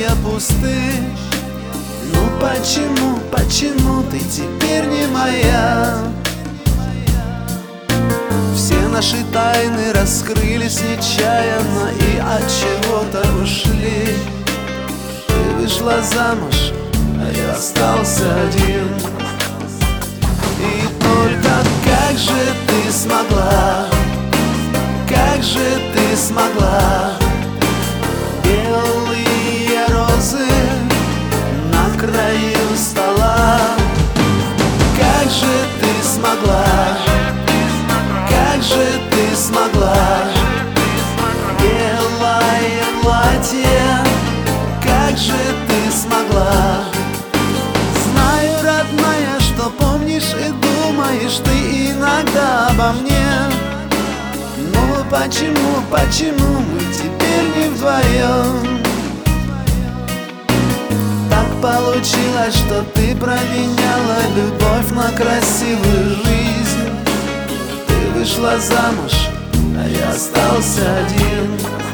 пустышь. Ну почему ты теперь не моя? Все наши тайны раскрылись нечаянно и от чего-то ушли. Ты вышла замуж, а я остался один. И только как же ты смогла, как же ты смогла? Белые розы на краю стола. Как же ты смогла, как же ты смогла? Белое платье, как же ты смогла? Знаю, родная, что помнишь и думаешь ты иногда обо мне. Но почему мы теперь не вдвоем? Так получилось, что ты променяла любовь на красивую жизнь. Ты вышла замуж, а я остался один.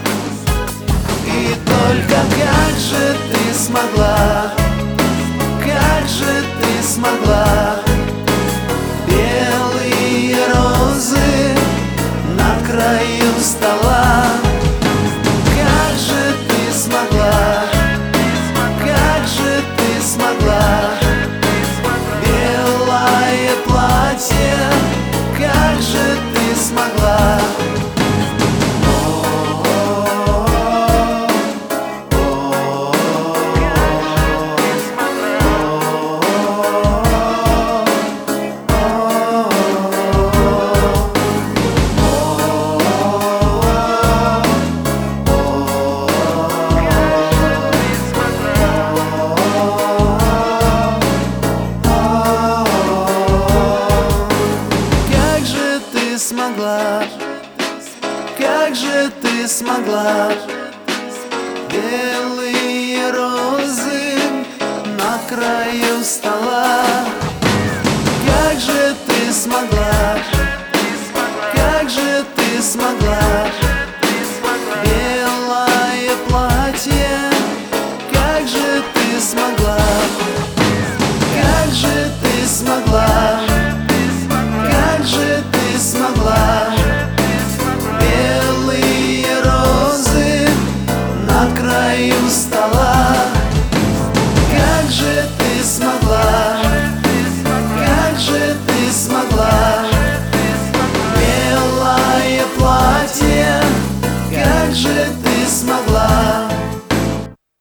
И только как же ты смогла, как же ты смогла? Белые розы на краю стола. Как же ты смогла, как же ты смогла? Белое платье, как же ты смогла? Смогла, как же ты смогла? Белые розы на краю стола. Как же ты смогла, как же ты смогла? Белое платье, как же ты смогла? Как же ты смогла, как же ты смогла? Белые розы на краю стола.